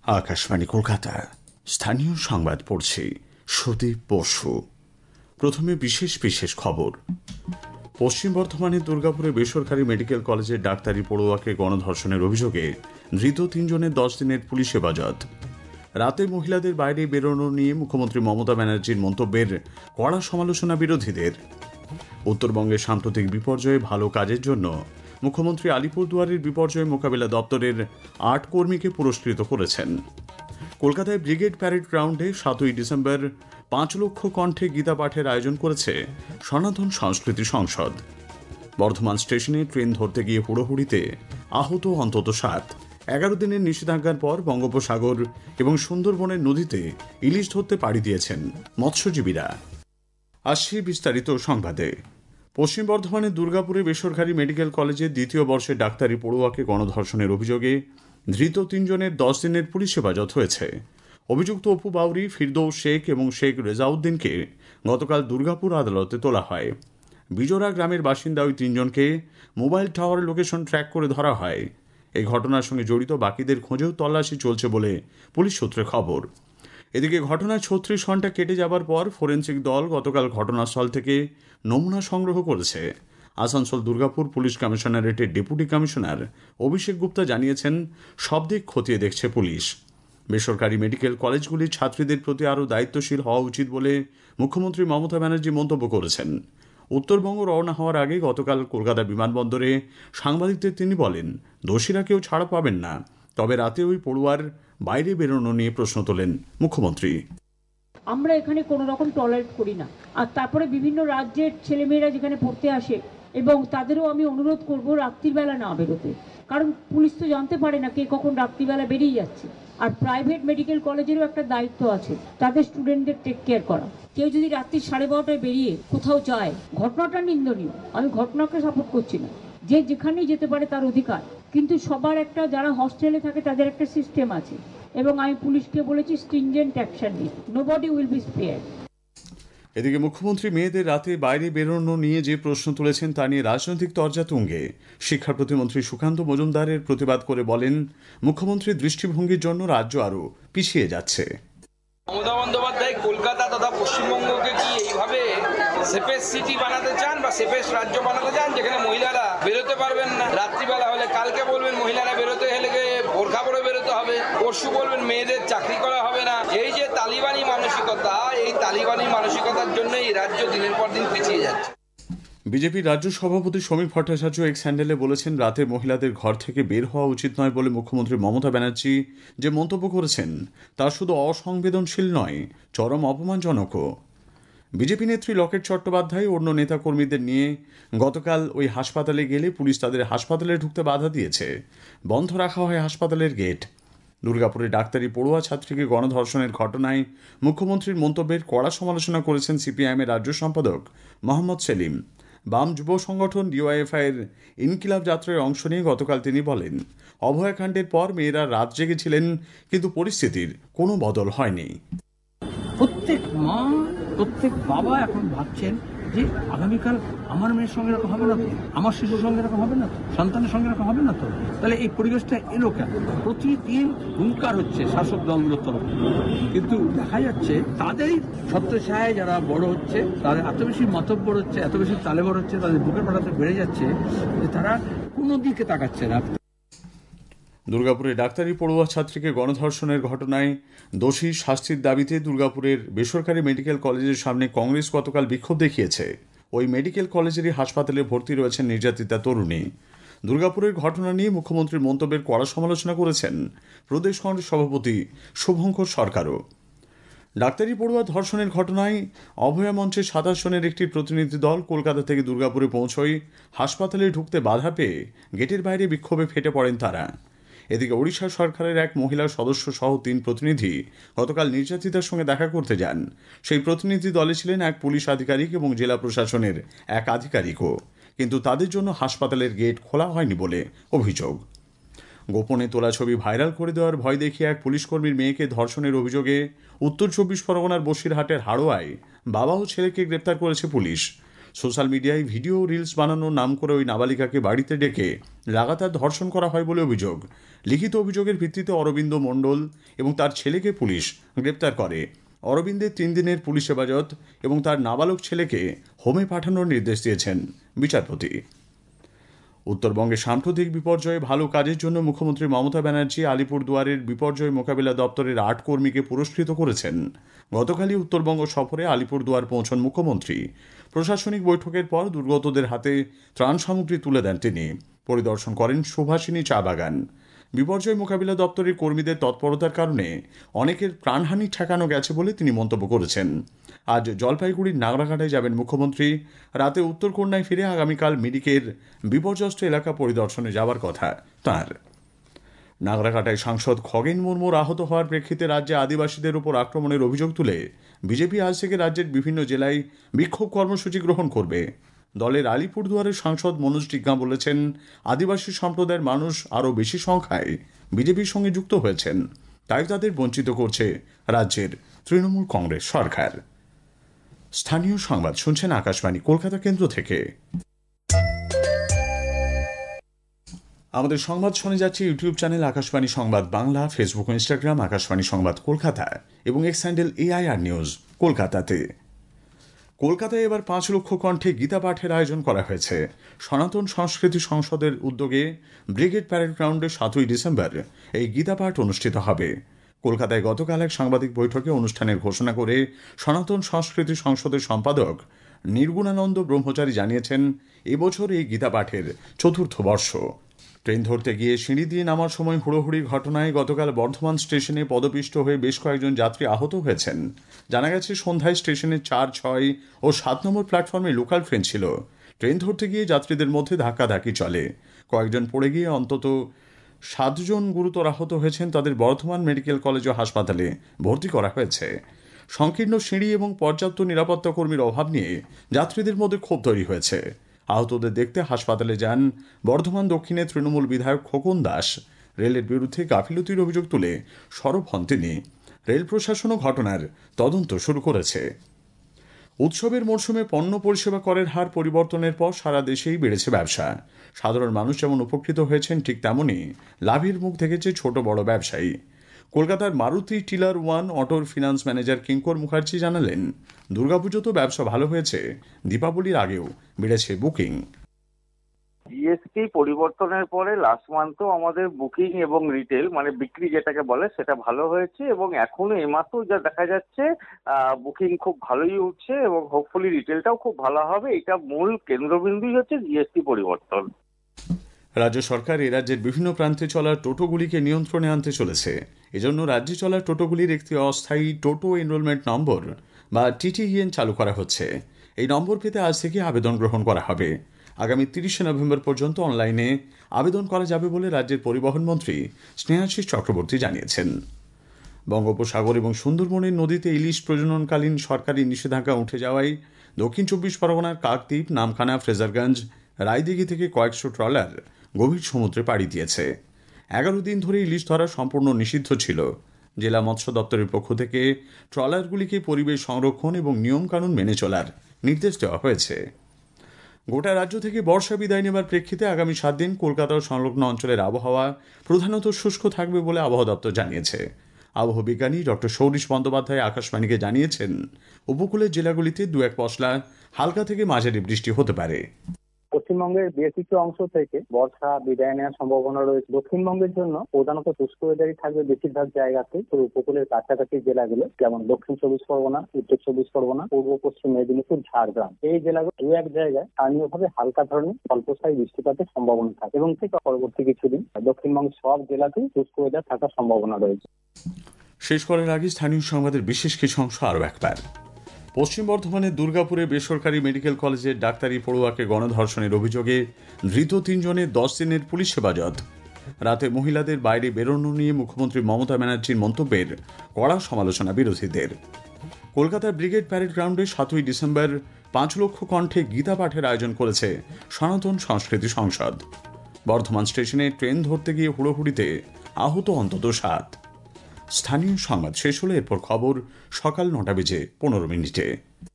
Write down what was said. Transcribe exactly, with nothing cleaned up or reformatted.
আকাশবাণী কলকাতা, স্থানীয় সংবাদ পড়ছি সুদীপ বসু। প্রথমে বিশেষ বিশেষ খবর। পশ্চিম বর্ধমানের দুর্গাপুরে বেসরকারি মেডিকেল কলেজের ডাক্তারি পড়ুয়াকে গণধর্ষণের অভিযোগে ধৃত তিনজনের দশ দিনের পুলিশ হেফাজত। রাতে মহিলাদের বাইরে বেরোনো নিয়ে মুখ্যমন্ত্রী মমতা ব্যানার্জির মন্তব্যের কড়া সমালোচনা বিরোধীদের। উত্তরবঙ্গের সাম্প্রতিক বিপর্যয়ে ভালো কাজের জন্য মুখ্যমন্ত্রী আলিপুরদুয়ারের বিপর্যয় মোকাবিলা দপ্তরের আট কর্মীকে পুরস্কৃত করেছেন। কলকাতায় ব্রিগেড প্যারেড গ্রাউন্ডে সাতই ডিসেম্বর পাঁচ লক্ষ কণ্ঠে গীতা পাঠের আয়োজন করেছে সনাতন সংস্কৃতি সংসদ। বর্ধমান স্টেশনে ট্রেন ধরতে গিয়ে হুড়োহুড়িতে আহত অন্তত সাত। এগারো দিনের নিষেধাজ্ঞার পর বঙ্গোপসাগর এবং সুন্দরবনের নদীতে ইলিশ ধরতে পাড়ি দিয়েছেন মৎস্যজীবীরা। আসছি বিস্তারিত সংবাদে। পশ্চিম বর্ধমানের দুর্গাপুরে বেসরকারি মেডিকেল কলেজের দ্বিতীয় বর্ষের ডাক্তারি পড়ুয়াকে গণধর্ষণের অভিযোগে ধৃত তিনজনের দশ দিনের পুলিশ হেফাজত হয়েছে। অভিযুক্ত অপু বাউরি, ফিরদৌস শেখ এবং শেখ রেজাউদ্দিনকে গতকাল দুর্গাপুর আদালতে তোলা হয়। বিজোড়া গ্রামের বাসিন্দা ওই তিনজনকে মোবাইল টাওয়ার লোকেশন ট্র্যাক করে ধরা হয়। এই ঘটনার সঙ্গে জড়িত বাকিদের খোঁজেও তল্লাশি চলছে বলে পুলিশ সূত্রে খবর। এদিকে ঘটনার ছত্রিশ ঘন্টা কেটে যাবার পর ফোরেন্সিক দল গতকাল ঘটনাস্থল থেকে নমুনা সংগ্রহ করেছে। আসানসোল দুর্গাপুর পুলিশ কমিশনারেটের ডেপুটি কমিশনার অভিষেক গুপ্তা জানিয়েছেন, সব দিক খতিয়ে দেখছে পুলিশ। বেসরকারি মেডিকেল কলেজগুলির ছাত্রীদের প্রতি আরও দায়িত্বশীল হওয়া উচিত বলে মুখ্যমন্ত্রী মমতা ব্যানার্জি মন্তব্য করেছেন। উত্তরবঙ্গ রওনা হওয়ার আগে গতকাল কলকাতা বিমানবন্দরে সাংবাদিকদের তিনি বলেন, দোষীরা কেউ ছাড়া পাবেন না, তবে রাতে ওই পড়ুয়ার বাইরে বেরোনো নিয়ে প্রশ্ন তোলেন মুখ্যমন্ত্রী। আমরা এখানে কোনো রকম টলারেট করি না। আর তারপরে বিভিন্ন রাজ্যের ছেলেমেয়েরা যেখানে পড়তে আসে এবং তাদেরও আমি অনুরোধ করব রাত্রিবেলা না বেরোতে, কারণ পুলিশ তো জানতে পারে না কে কখন রাত্রিবেলা বেরিয়ে যাচ্ছে। আর প্রাইভেট মেডিকেল কলেজেরও একটা দায়িত্ব আছে তাদের স্টুডেন্টদের টেক কেয়ার করা। কেউ যদি রাত্রি সাড়ে বারোটায় বেরিয়ে কোথাও যায়, ঘটনাটা নিন্দনীয়, আমি ঘটনাকে সাপোর্ট করছি না। যে যেখানেই যেতে পারে তার অধিকার, কিন্তু সবার একটা, যারা হস্টেলে থাকে তাদের একটা সিস্টেম আছে এবং আমি পুলিশকে বলেছি স্ট্রিনজেন্ট অ্যাকশন নিতে। Nobody will be spared. এদিকে মুখ্যমন্ত্রী মেয়েদের রাতে বাইরে বেরোনো নিয়ে যে প্রশ্ন তুলেছেন তা নিয়ে রাজনৈতিক তরজা তুঙ্গে। শিক্ষা প্রতিমন্ত্রী সুকান্ত মজুমদারের প্রতিবাদ করে বলেন, মুখ্যমন্ত্রীর দৃষ্টিভঙ্গির জন্য রাজ্য আরও পিছিয়ে যাচ্ছে। মমতা বন্দ্যোপাধ্যায় কলকাতা তথা পশ্চিমবঙ্গকে কি এইভাবে সেফেস্ট সিটি বানাতে চান বা সেফেস্ট রাজ্য বানাতে চান, যেখানে মহিলারা বেরোতে পারবেন না? রাত্রিবেলা হলে কালকে বলবেন মহিলারা বেরোতে হলে বোরখা পরে বেরোতে হবে, পরশু বলবেন মেয়েদের চাকরি করা হবে না। এই যে তালিবানি মানসিকতা, এই তালিবানি মানসিকতার জন্য এই রাজ্য দিনের পর দিন পিছিয়ে যাচ্ছে। বিজেপির রাজ্য সভাপতি সমীর ভট্টাচার্য এক্স হ্যান্ডেলে বলেছেন, রাতে মহিলাদের ঘর থেকে বের হওয়া উচিত নয় বলে মুখ্যমন্ত্রী মমতা ব্যানার্জি যে মন্তব্য করেছেন তা শুধু অসংবেদনশীল নয়, চরম অপমানজনকও। বিজেপি নেত্রী লকেট চট্টোপাধ্যায় অন্য নেতাকর্মীদের নিয়ে গতকাল ওই হাসপাতালে গেলে পুলিশ তাদের হাসপাতালে ঢুকতে বাধা দিয়েছে। বন্ধ রাখা হয় হাসপাতালের গেট। দুর্গাপুরে ডাক্তারি পড়ুয়া ছাত্রীকে গণধর্ষণের ঘটনায় মুখ্যমন্ত্রীর মন্তব্যের কড়া সমালোচনা করেছেন সিপিআইএমের রাজ্য সম্পাদক মোহাম্মদ সেলিম। বাম যুব সংগঠন ডিওয়াইএফআই এর ইনকিলাব যাত্রায় অংশ নিয়ে গতকাল তিনি বলেন, অভয়াকাণ্ডের পর মেয়েরা রাত জেগেছিলেন, কিন্তু পরিস্থিতির কোনো বদল হয়নি। প্রত্যেক মা, প্রত্যেক বাবা এখন ভাবছেন যে আগামীকাল আমার মেয়ের সঙ্গে এরকম হবে না তো, আমার শিশুর সঙ্গে এরকম হবে না তো, সন্তানের সঙ্গে এরকম হবে না তো। তাহলে এই পরিবেশটা এলো কেন? প্রতিদিন হুঙ্কার হচ্ছে শাসক দলগুলোর তরফ, কিন্তু দেখা যাচ্ছে তাদেরই ছত্রছায়ায় যারা বড় হচ্ছে, তাদের এত বেশি মাতব্বর হচ্ছে, এত বেশি তালেবর হচ্ছে, তাদের বুকের পাটাতে বেড়ে যাচ্ছে যে তারা কোনো দিকে তাকাচ্ছে না। দুর্গাপুরে ডাক্তারি পড়ুয়া ছাত্রীকে গণধর্ষণের ঘটনায় দোষী শাস্তির দাবিতে দুর্গাপুরের বেসরকারি মেডিকেল কলেজের সামনে কংগ্রেস গতকাল বিক্ষোভ দেখিয়েছে। ওই মেডিকেল কলেজেরই হাসপাতালে ভর্তি রয়েছেন নির্যাতিতা তরুণী। দুর্গাপুরের ঘটনা নিয়ে মুখ্যমন্ত্রীর মন্তব্যের কড়া সমালোচনা করেছেন প্রদেশ কংগ্রেস সভাপতি শুভঙ্কর সরকারও। ডাক্তারি পড়ুয়া ধর্ষণের ঘটনায় অভয়া মঞ্চের সাতাশ জনের একটি প্রতিনিধি দল কলকাতা থেকে দুর্গাপুরে পৌঁছয়। হাসপাতালে ঢুকতে বাধা পেয়ে গেটের বাইরে বিক্ষোভে ফেটে পড়েন তারা। এদিকে ওড়িশা সরকারের এক মহিলা সদস্য সহ তিন প্রতিনিধি গতকাল নির্যাতিতার সঙ্গে দেখা করতে যান। সেই প্রতিনিধি দলে ছিলেন এক পুলিশ আধিকারিক এবং জেলা প্রশাসনের এক আধিকারিকও, কিন্তু তাদের জন্য হাসপাতালের গেট খোলা হয়নি বলে অভিযোগ। গোপনে তোলা ছবি ভাইরাল করে দেওয়ার ভয় দেখিয়ে এক পুলিশকর্মীর মেয়েকে ধর্ষণের অভিযোগে উত্তর চব্বিশ পরগনার বসিরহাটের হাড়োয়ায় বাবা ও ছেলেকে গ্রেপ্তার করেছে পুলিশ। সোশ্যাল মিডিয়ায় ভিডিও রিলস বানানোর নাম করে ওই নাবালিকাকে বাড়িতে ডেকে লাগাতার ধর্ষণ করা হয় বলে অভিযোগ। লিখিত অভিযোগের ভিত্তিতে অরবিন্দ মণ্ডল এবং তার ছেলেকে পুলিশ গ্রেপ্তার করে। অরবিন্দের তিন দিনের পুলিশ হেফাজত এবং তার নাবালক ছেলেকে হোমে পাঠানোর নির্দেশ দিয়েছেন বিচারপতি। উত্তরবঙ্গে সাম্প্রতিক বিপর্যয়ে ভালো কাজের জন্য মুখ্যমন্ত্রী মমতা ব্যানার্জি আলিপুরদুয়ারের বিপর্যয় মোকাবিলা দপ্তরের আট কর্মীকে পুরস্কৃত করেছেন। গতকালই উত্তরবঙ্গ সফরে আলিপুরদুয়ার পৌঁছন মুখ্যমন্ত্রী। প্রশাসনিক বৈঠকের পর দুর্গতদের হাতে ত্রাণ সামগ্রী তুলে দেন তিনি। পরিদর্শন করেন সুভাষিনী চা বাগান। বিপর্যয় মোকাবিলা দপ্তরের কর্মীদের তৎপরতার কারণে অনেকের প্রাণহানি ঠেকানো গেছে বলে তিনি মন্তব্য করেছেন। আজ জলপাইগুড়ির নাগরাঘাটায় যাবেন মুখ্যমন্ত্রী। রাতে উত্তরকন্যায় ফিরে আগামীকাল মিরিকের বিপর্যস্ত এলাকা পরিদর্শনে যাওয়ার কথা তাঁর। নাগরাঘাটায় সাংসদ খগেন মুর্মুর আহত হওয়ার প্রেক্ষিতে রাজ্যে আদিবাসীদের উপর আক্রমণের অভিযোগ তুলে বিজেপি আজ থেকে রাজ্যের বিভিন্ন জেলায় বিক্ষোভ কর্মসূচি গ্রহণ করবে। দলের আলিপুরদুয়ারের সাংসদ মনোজ টিগ্গা বলেছেন, আদিবাসী সম্প্রদায়ের মানুষ আরও বেশি সংখ্যায় বিজেপির সঙ্গে যুক্ত হয়েছেন, তাই তাদের বঞ্চিত করছে রাজ্যের তৃণমূল কংগ্রেস সরকার। স্থানীয় সংবাদ শুনছেন আকাশবাণী কলকাতা কেন্দ্র থেকে। আমাদের সংবাদ শুনে যাচ্ছে ইউটিউব চ্যানেল আকাশবাণী সংবাদ বাংলা, ফেসবুক ও ইনস্টাগ্রাম আকাশবাণী সংবাদ কলকাতা এবং এক্স হ্যান্ডেল এআইআর নিউজ কলকাতাতে। কলকাতায় এবার পাঁচ লক্ষ কণ্ঠে গীতা পাঠের আয়োজন করা হয়েছে। সনাতন সংস্কৃতি সংসদের উদ্যোগে ব্রিগেড প্যারেড গ্রাউন্ডে সাতই ডিসেম্বর এই গীতা পাঠ অনুষ্ঠিত হবে। কলকাতায় গতকাল এক সাংবাদিক বৈঠকে অনুষ্ঠানের ঘোষণা করে সনাতন সংস্কৃতি সংসদের সম্পাদক নির্গুণানন্দ ব্রহ্মচারী জানিয়েছেন, এবছর এই গীতা পাঠের চতুর্থ বর্ষ। ট্রেন ধরতে গিয়ে সিঁড়ি দিয়ে নামার সময় হুড়োহুড়ির ঘটনায় গতকাল বর্ধমান স্টেশনে পদপিষ্ট হয়ে বেশ কয়েকজন যাত্রী আহত হয়েছেন। জানা গেছে, সন্ধ্যায় স্টেশনের চার, ছয় ও সাত নম্বর প্ল্যাটফর্মে লোকাল ট্রেন ছিল। ট্রেন ধরতে গিয়ে যাত্রীদের মধ্যে ধাক্কাধাক্কি চলে। কয়েকজন পড়ে গিয়ে অন্তত সাতজন গুরুতর আহত হয়েছেন। তাদের বর্ধমান মেডিকেল কলেজ ও হাসপাতালে ভর্তি করা হয়েছে। সংকীর্ণ সিঁড়ি এবং পর্যাপ্ত নিরাপত্তা কর্মীর অভাব নিয়ে যাত্রীদের মধ্যে ক্ষোভ তৈরি হয়েছে। আহতদের দেখতে হাসপাতালে যান বর্ধমান দক্ষিণের তৃণমূল বিধায়ক খোকন দাস। রেলের বিরুদ্ধে গাফিলতির অভিযোগ তুলে সরব হন তিনি। রেল প্রশাসনও ঘটনার তদন্ত শুরু করেছে। উৎসবের মরশুমে পণ্য পরিষেবা করের হার পরিবর্তনের পর সারা দেশেই বেড়েছে ব্যবসা। সাধারণ মানুষ যেমন উপকৃত হয়েছেন, ঠিক তেমনই লাভের মুখ দেখেছে ছোট বড় ব্যবসায়ী। কলকাতার মারুতি টিলার ওয়ান অটোর ফিনান্স ম্যানেজার কিঙ্কর মুখার্জি জানালেন, দুর্গাপুজো তো ব্যবসা ভালো হয়েছে, দীপাবলির আগেও বেড়েছে বুকিং। জিএসটি পরিবর্তনের পরে লাস্ট মান্থও আমাদের বুকিং এবং রিটেল মানে বিক্রি যেটাকে বলে সেটা ভালো হয়েছে এবং এখনো এই মাসেও যা দেখা যাচ্ছে বুকিং খুব ভালোই উঠছে এবং হোপফুলি রিটেলটাও খুব ভালো হবে। এটা মূল কেন্দ্রবিন্দুই হচ্ছে জিএসটি পরিবর্তন। রাজ্য সরকার এ রাজ্যের বিভিন্ন প্রান্তে চলা টোটোগুলিকে নিয়ন্ত্রণে আনতে চলেছে। এজন্য রাজ্যে চলা টোটোগুলির একটি অস্থায়ী টোটো এনরোলমেন্ট নম্বর বা টিটিইএন চালু করা হচ্ছে। এই নম্বর পেতে আজ থেকে আবেদন গ্রহণ করা হবে। আগামী তিরিশে নভেম্বর পর্যন্ত অনলাইনে আবেদন করা যাবে বলে রাজ্যের পরিবহন মন্ত্রী স্নেহাশিস চক্রবর্তী জানিয়েছেন। বঙ্গোপসাগর এবং সুন্দরবনের নদীতে ইলিশ প্রজননকালীন সরকারি নিষেধাজ্ঞা উঠে যাওয়ায় দক্ষিণ চব্বিশ পরগনার কাকদ্বীপ, নামখানা, ফ্রেজারগঞ্জ, রায়দিঘি থেকে কয়েকশো ট্রলার গভীর সমুদ্রে পাড়ি দিয়েছে। এগারো দিন ধরে ইলিশ ধরা সম্পূর্ণ নিষিদ্ধ ছিল। জেলা মৎস্য দপ্তরের পক্ষ থেকে ট্রলারগুলিকে পরিবেশ সংরক্ষণ এবং নিয়মকানুন মেনে চলার নির্দেশ দেওয়া হয়েছে। গোটা রাজ্য থেকে বর্ষা বিদায় নেবার প্রেক্ষিতে আগামী সাত দিন কলকাতা ও সংলগ্ন অঞ্চলের আবহাওয়া প্রধানত শুষ্ক থাকবে বলে আবহাওয়া দপ্তর জানিয়েছে। আবহাওয়া বিজ্ঞানী ডক্টর সৌরিশ বন্দ্যোপাধ্যায় আকাশবাণীকে জানিয়েছেন, উপকূলের জেলাগুলিতে দু এক পশলা হালকা থেকে মাঝারি বৃষ্টি হতে পারে। পশ্চিমবঙ্গের বেশ কিছু অংশ থেকে বর্ষা বিদায় নেওয়ার সম্ভাবনা রয়েছে। দক্ষিণবঙ্গের জন্য প্রধানত শুষ্ক ওয়েদারই থাকবে বেশিরভাগ জায়গাতে। উপকূলের কাছাকাছি জেলাগুলো যেমন দক্ষিণ চব্বিশ পরগনা, উত্তর চব্বিশ পরগনা, পূর্ব পশ্চিম মেদিনীপুর, ঝাড়গ্রাম, এই জেলাগুলো দু এক জায়গায় স্থানীয়ভাবে হালকা ধরনের স্বল্পস্থায়ী বৃষ্টিপাতের সম্ভাবনা থাকে এবং ঠিক পরবর্তী কিছুদিন দক্ষিণবঙ্গের সব জেলাতেই শুষ্ক ওয়েদার থাকার সম্ভাবনা রয়েছে। শেষ করার আগে স্থানীয় সংবাদের বিশেষ কিছু অংশ আরও একবার। পশ্চিম বর্ধমানের দুর্গাপুরে বেসরকারি মেডিকেল কলেজের ডাক্তারি পড়ুয়াকে গণধর্ষণের অভিযোগে ধৃত তিনজনের দশ দিনের পুলিশ হেফাজত। রাতে মহিলাদের বাইরে বেরোনো নিয়ে মুখ্যমন্ত্রী মমতা ব্যানার্জির মন্তব্যের কড়া সমালোচনা বিরোধীদের। কলকাতার ব্রিগেড প্যারেড গ্রাউন্ডে সাতই ডিসেম্বর পাঁচ লক্ষ কণ্ঠে গীতা পাঠের আয়োজন করেছে সনাতন সংস্কৃতি সংসদ। বর্ধমান স্টেশনে ট্রেন ধরতে গিয়ে হুড়োহুড়িতে আহত অন্তত সাত। স্থানীয় সংবাদ শেষ হলে এরপর খবর সকাল নটা বেজে পনেরো মিনিটে।